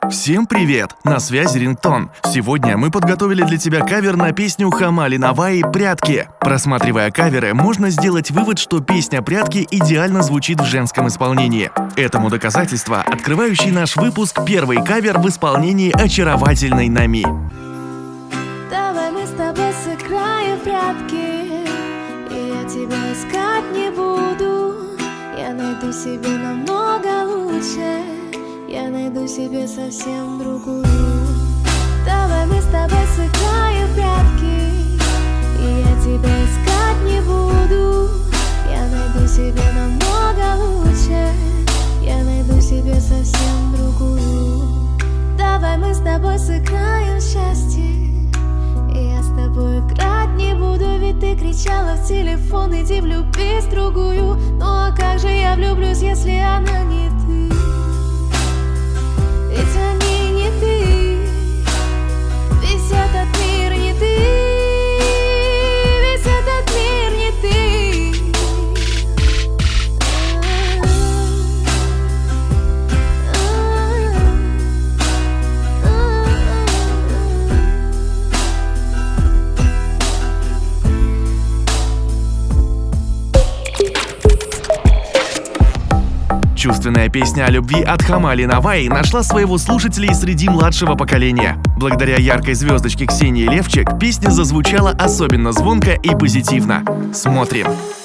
Всем привет! На связи Рингтон. Сегодня мы подготовили для тебя кавер на песню Хамали Наваи «Прятки». Просматривая каверы, можно сделать вывод, что песня «Прятки» идеально звучит в женском исполнении. Этому доказательство открывающий наш выпуск первый кавер в исполнении очаровательной Нами. Давай мы с тобой сыграем в прятки, и я тебя искать не буду. Я найду себе намного лучше, я найду себе совсем другую. Давай мы с тобой сыграем в прятки, и я тебя искать не буду. Я найду себе намного лучше, я найду себе совсем другую. Давай мы с тобой сыграем в счастье, и я с тобой играть не буду. Ведь ты кричала в телефон: иди влюбись в другую. Ну а как же я влюблюсь, если она не ты? Ведь они не ты, весь этот мир не ты, весь этот мир не ты. Чувственная песня о любви от Хамали Наваи нашла своего слушателя и среди младшего поколения. Благодаря яркой звездочке Ксении Левчик песня зазвучала особенно звонко и позитивно. Смотрим.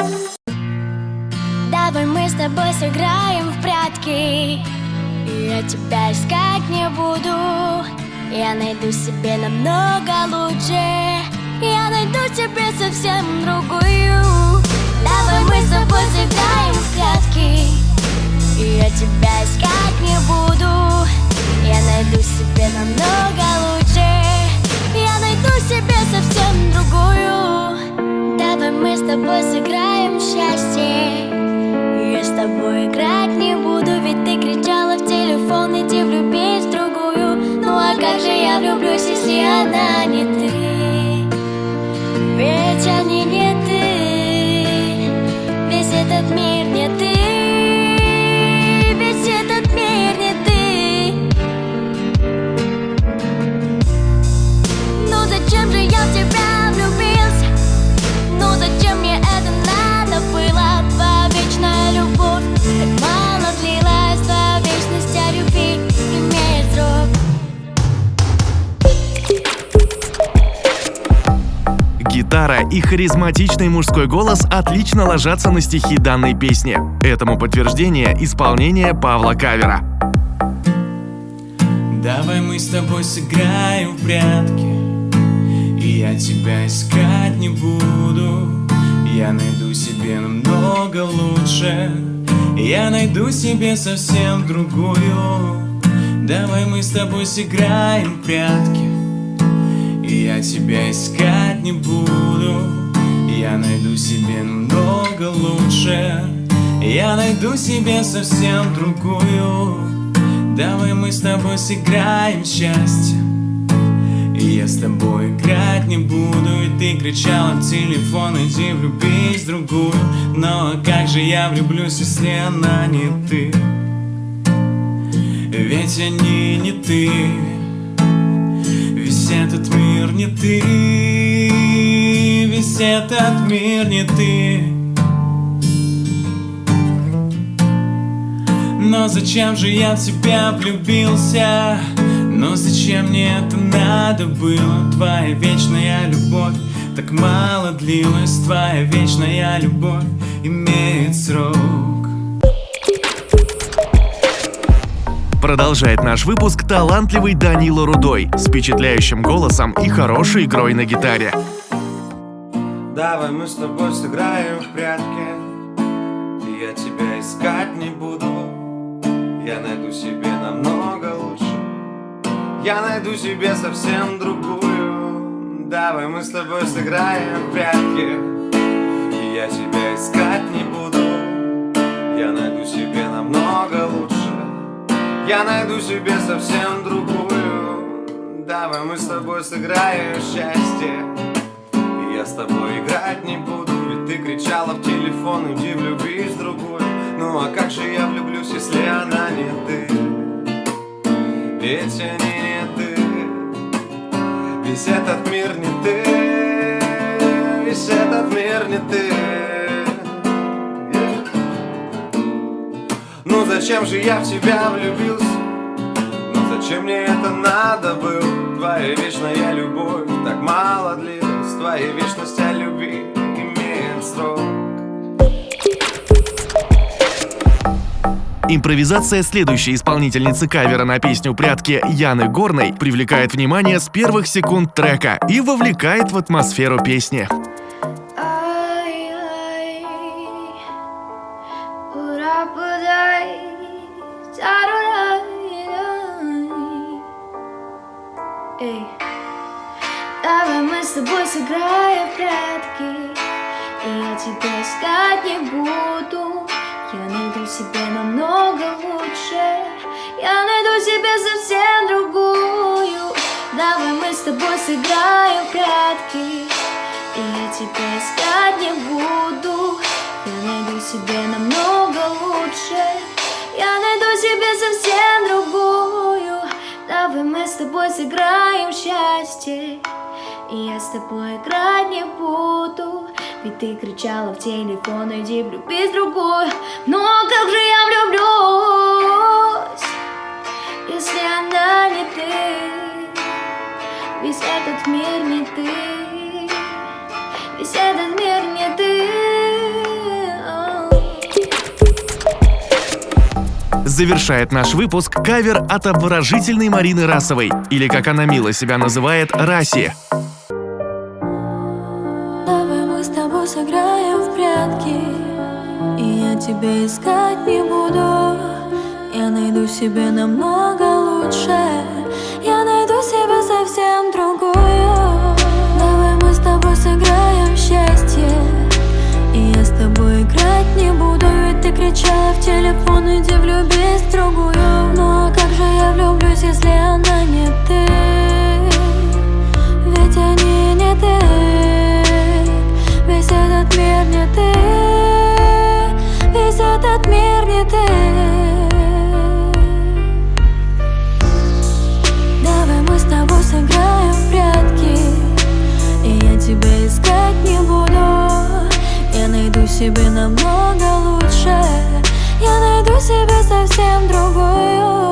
Давай мы с тобой сыграем в прятки, и я тебя искать не буду. Я найду себе намного лучше, я найду себе совсем другую. Давай мы с тобой сыграем в прятки, и я тебя искать не буду. Я найду себе намного лучше, я найду себе совсем другую. Давай мы с тобой сыграем в счастье, и я с тобой играть не буду. Ведь ты кричала в телефон: иди влюбись в другую. Ну а как же я влюблюсь, если она не ты? Ведь они не ты, весь этот мир не ты. Зачем же я в тебя влюбился? Ну зачем мне это надо было? Твоя вечная любовь так мало длилась. Твоя вечность о любви имеет срок. Гитара и харизматичный мужской голос отлично ложатся на стихи данной песни. Этому подтверждение исполнение Павла Кавера. Давай мы с тобой сыграем в прятки, и я тебя искать не буду. Я найду себе намного лучше, я найду себе совсем другую. Давай мы с тобой сыграем в прятки, и я тебя искать не буду. Я найду себе намного лучше, я найду себе совсем другую. Давай мы с тобой сыграем в счастье, и я с тобой играть не буду. И ты кричала в телефон: иди влюбись в другую. Но как же я влюблюсь, если она не ты? Ведь они не ты, весь этот мир не ты, весь этот мир не ты. Но зачем же я в тебя влюбился? Но зачем мне это надо было? Твоя вечная любовь так мало длилась. Твоя вечная любовь имеет срок. Продолжает наш выпуск талантливый Данила Рудой с впечатляющим голосом и хорошей игрой на гитаре. Давай мы с тобой сыграем в прятки, и я тебя искать не буду. Я найду себе намного лучше, я найду себе совсем другую. Давай мы с тобой сыграем в прятки, и я тебя искать не буду. Я найду себе намного лучше, я найду себе совсем другую. Давай мы с тобой сыграем в счастье, и я с тобой играть не буду. Ведь ты кричала в телефон: иди влюбись в другую. Ну а как же я влюблюсь, если она не ты? ведь они не ты. Весь этот мир не ты, весь этот мир не ты. Ну зачем же я в тебя влюбился? Ну зачем мне это надо было? Твоя вечная любовь так мало длилась, твоя вечность о любви имеет срок. Импровизация следующей исполнительницы кавера на песню «Прятки» Яны Горной привлекает внимание с первых секунд трека и вовлекает в атмосферу песни. Давай мы с тобой сыграем в прятки, и я тебя искать не буду. Я найду себе намного лучше, я найду себе совсем другую. Давай мы с тобой сыграем в прятки, и я тебя искать не буду. Я найду себе намного лучше, я найду себе совсем другую. Давай мы с тобой сыграем в счастье, и я с тобой играть не буду. Ведь ты кричала в телефон: иди влюбись в другую. Но как же я влюблюсь, если она не ты? Весь этот мир не ты, весь этот мир не ты. Завершает наш выпуск кавер от обворожительной Марины Расовой, или, как она мило себя называет, Раси. Давай мы с тобой сыграем в прятки, и я тебя искать не буду. Я найду себе намного лучше, я найду себе совсем другую. Давай мы с тобой сыграем в счастье, и я с тобой играть не буду. Ведь ты кричала в телефон: иди влюбись в другую. Но как же я влюблюсь, если она не ты? Ведь они не ты, весь этот мир не ты, весь этот мир не ты. Давай мы с тобой сыграем в прятки, и я тебя искать не буду. Я найду себе намного лучше, я найду себе совсем другую.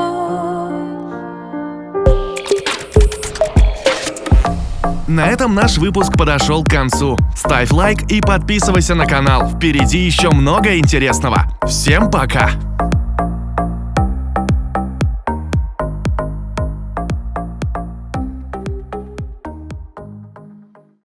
На этом наш выпуск подошел к концу. Ставь лайк и подписывайся на канал. Впереди еще много интересного. Всем пока!